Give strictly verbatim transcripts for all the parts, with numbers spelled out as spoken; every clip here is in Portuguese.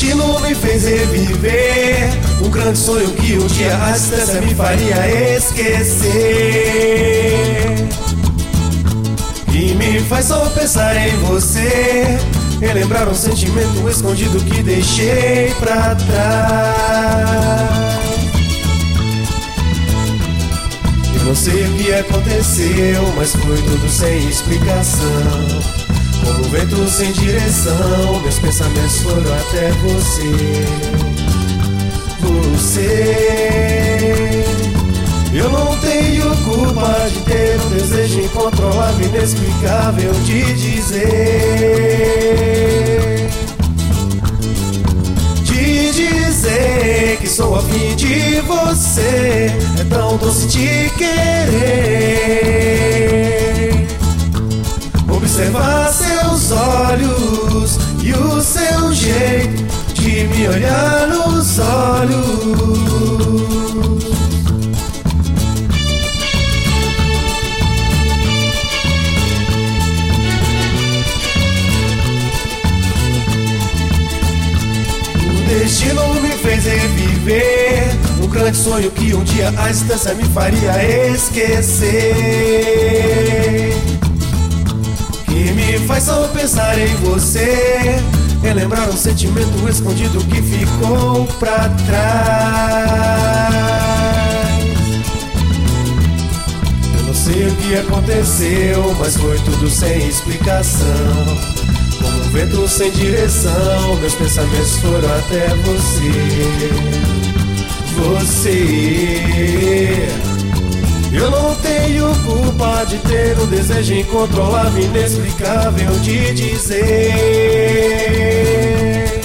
destino me fez reviver um grande sonho que um dia a distância me faria esquecer. E me faz só pensar em você, relembrar um sentimento escondido que deixei pra trás. E não sei o que aconteceu, mas foi tudo sem explicação. Como um vento sem direção, meus pensamentos foram até você. Você, eu não tenho culpa de ter um desejo incontrolável, inexplicável de dizer. De dizer que sou afim de você, é tão doce te querer. Observar seus olhos e o seu jeito de me olhar nos olhos. O destino me fez reviver um grande sonho que um dia a distância me faria esquecer. E me faz só pensar em você, relembrar um sentimento escondido que ficou pra trás. Eu não sei o que aconteceu, mas foi tudo sem explicação. Como um vento sem direção, meus pensamentos foram até você. Você, eu não tenho culpa de ter um desejo incontrolável, inexplicável de dizer.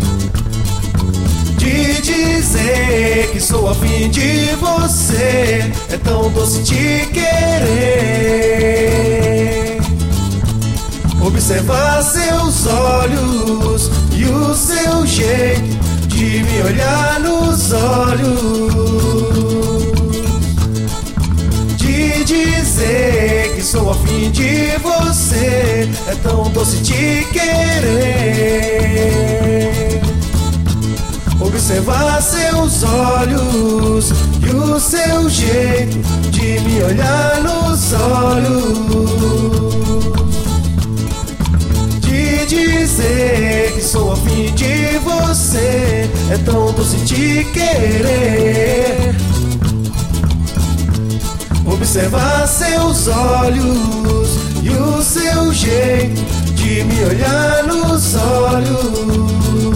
De dizer que sou afim de você, é tão doce te querer. Observar seus olhos e o seu jeito de me olhar nos olhos. De dizer que sou afim de você, é tão doce te querer. Observar seus olhos e o seu jeito de me olhar nos olhos. De dizer que sou afim de você, é tão doce te querer. Observar seus olhos e o seu jeito de me olhar nos olhos.